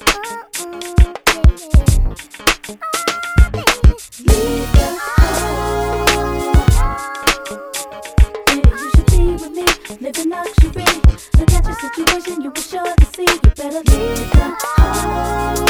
Living luxury. Look at your situation, you were sure to see. You better leave her home.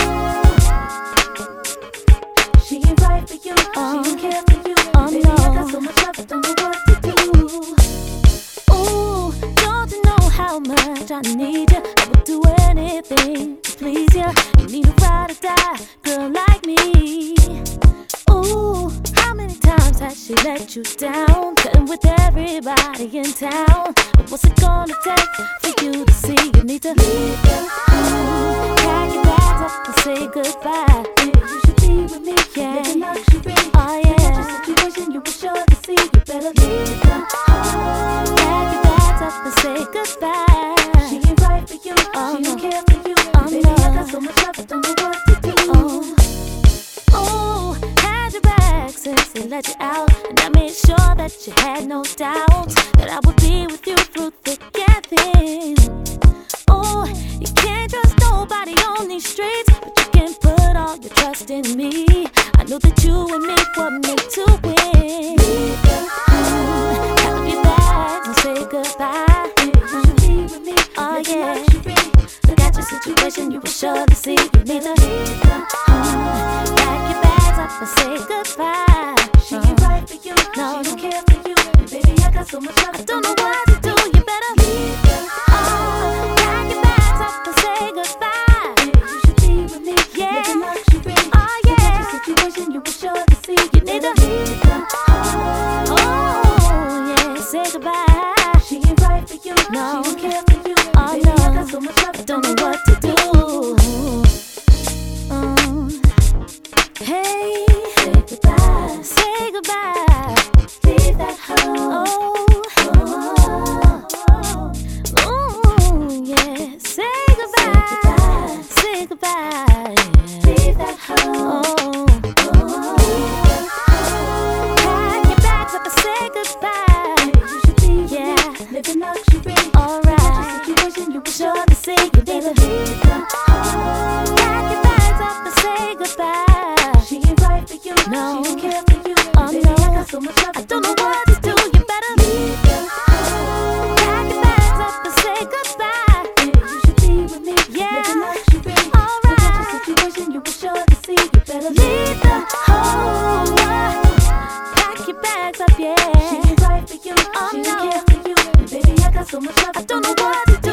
She ain't right for you. She don't care for you. Baby, no. I got so much love, I don't know what to do. Ooh, don't you know how much I need you? I would do anything to please you. You need a ride or die girl like me. Ooh, how many times has she let you down? Cutting with everybody in town. But what's it gonna take for you to see? You need to leave your home. Pack your bags up and say goodbye. Baby, you should be with me. Yeah. Living luxury. Oh yeah. Look at your situation, you were sure to see. You better leave her home. Pack your bags up and say goodbye. She ain't right for you. She don't care for you. Baby, no. I got so much love, I don't know what to do. Oh, had your back since they let you out, and I made sure that you had no doubt that I would be with you through thick and thin. Oh, you can't trust nobody on these streets, but you can put all your trust in me. I know that you and me were meant to win. Pack up your bags and say goodbye. Baby, you should be with me. Oh Living yeah. luxury. Look at your situation, you were sure to see. You need to leave her home. Pack your bags up and say goodbye. She ain't right for you. No. She don't care for you. Baby, I got so much love, I don't know what to do. You better leave her home. pack your bags up and say goodbye. Baby, you should be with me. Yeah. Living luxury. Oh Look at yeah. your situation, you were sure to see. You need better to leave her home. Oh yeah, say goodbye. She ain't right for you. No. She don't care for you. Oh Baby, I no. got so much love, I don't know what to do. Hey, Say goodbye. say goodbye. Leave that home. Oh, yeah. Say goodbye. Say goodbye. Leave that home. Pack your bags up and say goodbye. Baby, you should be with Yeah. me. Living luxury. Alright. Situation, you were sure Sure to to see you need better to leave her home. pack your bags up and say goodbye. She ain't right for you. No. She don't care for you. Oh, Baby, no. I got so much love, I don't know what to do. You better leave her home. pack your bags up and say goodbye. Baby, you should be with me. Yeah. Living luxury. Alright. Look at your situation, you were sure to see. You better Leave the home. Pack your bags up, She yeah. ain't right for you. Oh, She no. don't care for you. Baby, I got so much love, I don't know what to do.